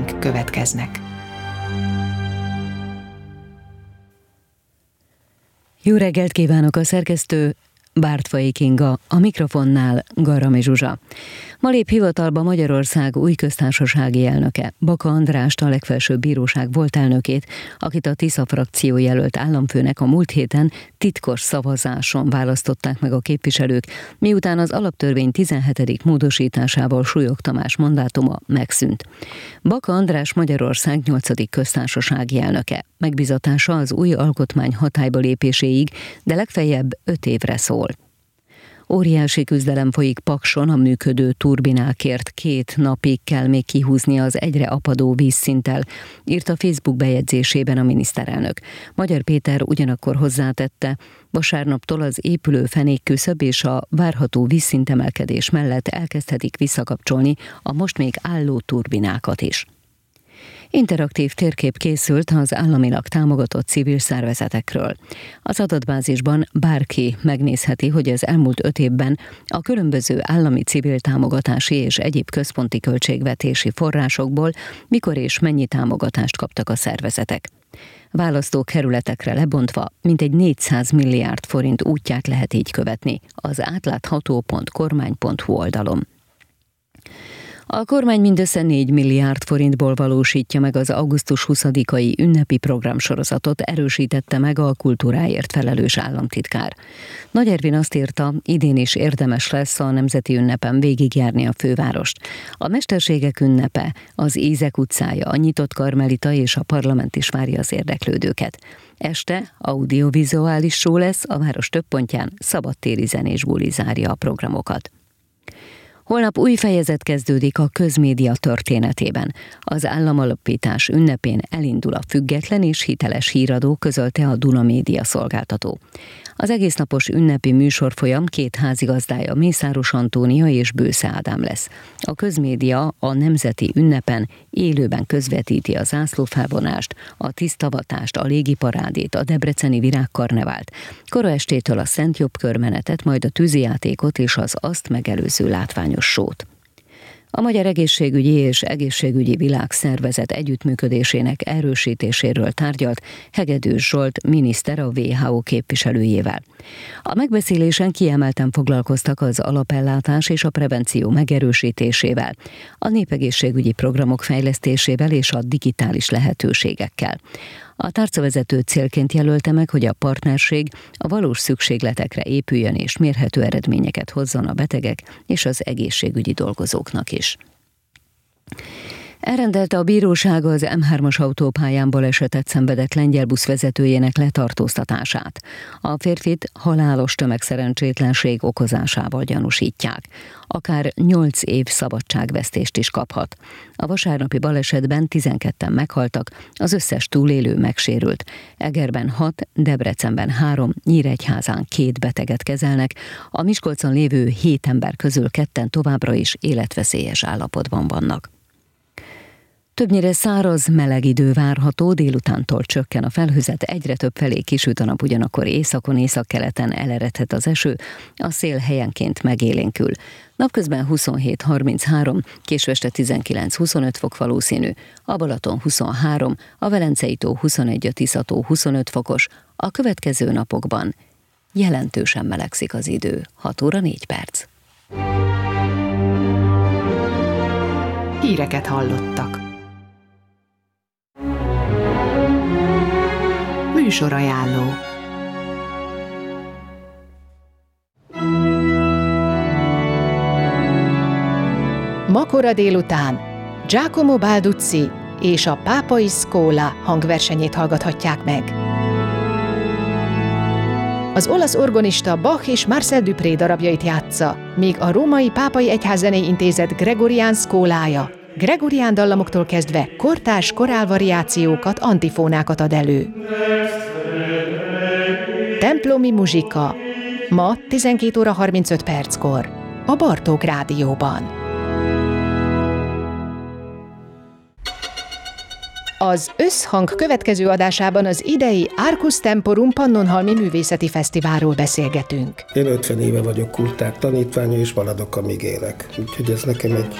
híreink következnek. Jó reggelt kívánok, a szerkesztő Bártfai Kinga, a mikrofonnál Garami Zsuzsa. Ma lép hivatalba Magyarország új köztársasági elnöke, Baka Andrást, a legfelsőbb bíróság volt elnökét, akit a Tisza frakció jelölt államfőnek a múlt héten titkos szavazáson választották meg a képviselők, miután az alaptörvény 17. módosításával Súlyog Tamás mandátuma megszűnt. Baka András Magyarország 8. köztársasági elnöke. Megbízatása az új alkotmány hatályba lépéséig, de legfeljebb 5 évre szól. Óriási küzdelem folyik Pakson a működő turbinákért, 2 napig kell még kihúzni az egyre apadó vízszinttel, írt a Facebook bejegyzésében a miniszterelnök. Magyar Péter ugyanakkor hozzátette, vasárnaptól az épülő fenékküszöb és a várható vízszintemelkedés mellett elkezdhetik visszakapcsolni a most még álló turbinákat is. Interaktív térkép készült az államilag támogatott civil szervezetekről. Az adatbázisban bárki megnézheti, hogy az elmúlt 5 évben a különböző állami civil támogatási és egyéb központi költségvetési forrásokból mikor és mennyi támogatást kaptak a szervezetek. Választókerületekre lebontva mintegy 400 milliárd forint útját lehet így követni az átlátható.kormány.hu oldalon. A kormány mindössze 4 milliárd forintból valósítja meg az augusztus 20-ai ünnepi programsorozatot, erősítette meg a kultúráért felelős államtitkár. Nagy Ervin azt írta, idén is érdemes lesz a nemzeti ünnepen végigjárni a fővárost. A mesterségek ünnepe, az Ízek utcája, a nyitott karmelita és a parlament is várja az érdeklődőket. Este audiovizuális show lesz, a város több pontján szabadtéri zenés buli zárja a programokat. Holnap új fejezet kezdődik a közmédia történetében. Az államalapítás ünnepén elindul a független és hiteles híradó, közölte a Duna Média szolgáltató. Az egésznapos ünnepi műsorfolyam 2 házigazdája, Mészáros Antónia és Bősze Ádám lesz. A közmédia a nemzeti ünnepen élőben közvetíti a zászlófelvonást, a tisztavatást, a légiparádét, a debreceni virágkarnevált, kora estétől a Szent Jobb körmenetet, majd a tűzijátékot és az azt megelőző látványos sót. A Magyar Egészségügyi és Egészségügyi Világszervezet együttműködésének erősítéséről tárgyalt Hegedűs Zsolt miniszter a WHO képviselőjével. A megbeszélésen kiemelten foglalkoztak az alapellátás és a prevenció megerősítésével, a népegészségügyi programok fejlesztésével és a digitális lehetőségekkel. A tárcavezető célként jelölte meg, hogy a partnerség a valós szükségletekre épüljön és mérhető eredményeket hozzon a betegek és az egészségügyi dolgozóknak is. Elrendelte a bíróság az M3-as autópályán balesetet szenvedett lengyel busz vezetőjének letartóztatását. A férfit halálos tömegszerencsétlenség okozásával gyanúsítják. Akár 8 év szabadságvesztést is kaphat. A vasárnapi balesetben 12-en meghaltak, az összes túlélő megsérült. Egerben 6, Debrecenben 3, Nyíregyházán 2 beteget kezelnek, a Miskolcon lévő 7 ember közül 2 továbbra is életveszélyes állapotban vannak. Többnyire száraz, meleg idő várható, délutántól csökken a felhőzet, egyre több felé kisüt a nap, ugyanakkor északon, északkeleten eleredhet az eső, a szél helyenként megélénkül. Napközben 27-33, késő este 19-25 fok valószínű, a Balaton 23, a Velencei tó 21, a Tisza-tó 25 fokos, a következő napokban jelentősen melegszik az idő, 6 óra 4 perc. Híreket hallottak. Műsorajánló. Ma kora délután Giacomo Balduzzi és a Pápai Scola hangversenyét hallgathatják meg. Az olasz orgonista Bach és Marcel Dupré darabjait játsza, míg a Római Pápai Egyházzenei Intézet Gregorián Szkólája gregorián dallamoktól kezdve kortárs korálvariációkat, antifónákat ad elő. Templomi muzsika. Ma 12 óra 35 perckor. A Bartók Rádióban. Az Összhang következő adásában az idei Arcus Temporum Pannonhalmi Művészeti Fesztiválról beszélgetünk. Én 50 éve vagyok kurtár tanítványa, és maradok, amíg élek. Úgyhogy ez nekem egy